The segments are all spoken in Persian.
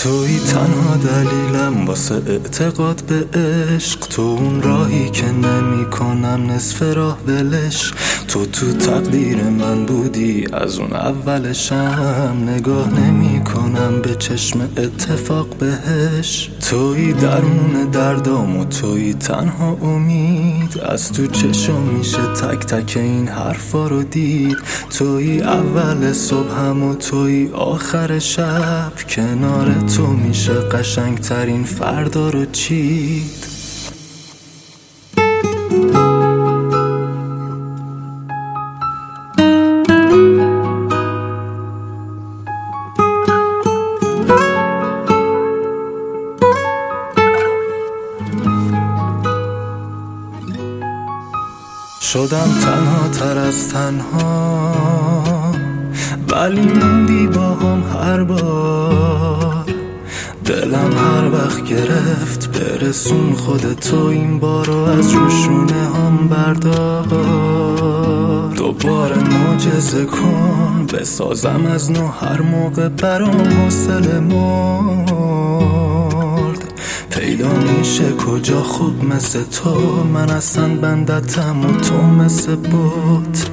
توی تنها دلیلم واسه اعتقاد به عشق، تو اون راهی که نمی کنم نصف راه ولش. تو تقدیر من بودی از اون اولشم، نگاه نمی کنم به چشم اتفاق بهش. توی درمون دردام و توی تنها امید، از تو چشم میشه تک تک این حرفا رو دید. توی اول صبحم و توی آخر شب، کنار تو میشه قشنگ ترین فردا رو چید. شدم تنها تر از تنها، ولی موندی با هم هر بار. دلم هر وقت گرفت برسون خودتو این بارو از روشونه هم بردار. دوباره معجزه کن بسازم از نو، هر موقع برام حوصله مرد. پیدا میشه کجا خوب مثل تو، من اصلا بندتم و تو مثل بوت.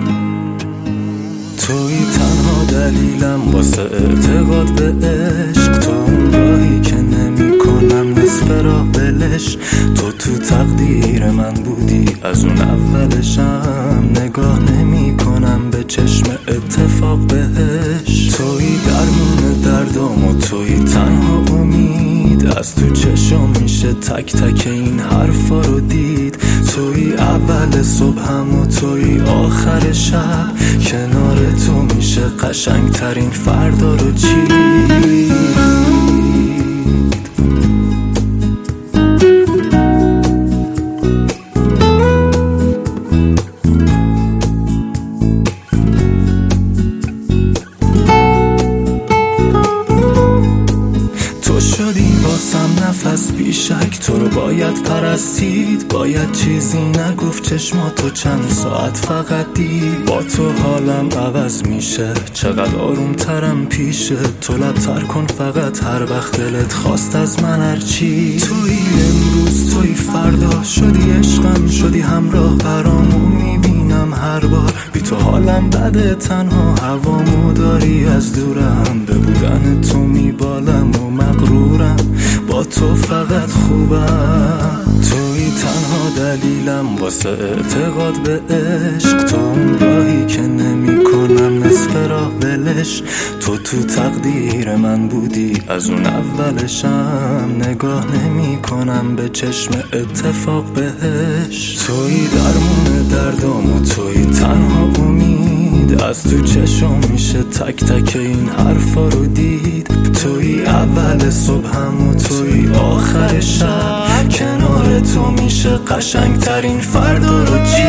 توی تنها دلیلم واسه اعتقاد به عشق، تو اون راهی که نمی کنم نصف راه ولش. تو تقدیر من بودی از اون اولشم، نگاه نمی کنم به چشم اتفاق بهش. توی درمون دردام و توی تنها امید، از تو چشم میشه تک تک این حرفا رو دید. توی اول صبحم و توی آخر شب، کنار تو میشه قشنگ ترین فردا رو چید. تو شدی واسم نفس بیشک، تو رو باید پرستید. باید چیزی نگفت چشماتو چند ساعت فقط دید. با تو حالم عوض میشه، چقدر آروم ترم پیشه. تو لبتر کن فقط هر وقت دلت خواست از من هرچی. توی امروز توی فردا، شدی عشقم شدی همراه برامو میبینم هر بار. بی تو حالم بده، تنها هوامو داری از دورم. به بودن تو میبالم و مغرورم، با تو فقط خوبم. توی تنها دلیلم واسه اعتقاد به عشق، تو اون راهی که نمی کنم نصف راه ولش. تو تقدیر من بودی از اون اولشم، نگاه نمی کنم به چشم اتفاق بهش. توی درمون دردام و توی تنها امید، از تو چشم میشه تک تک این حرفا رو دید. توی اول صبحم و توی آخر شب، کنار تو میشه قشنگ ترین فردا رو چید.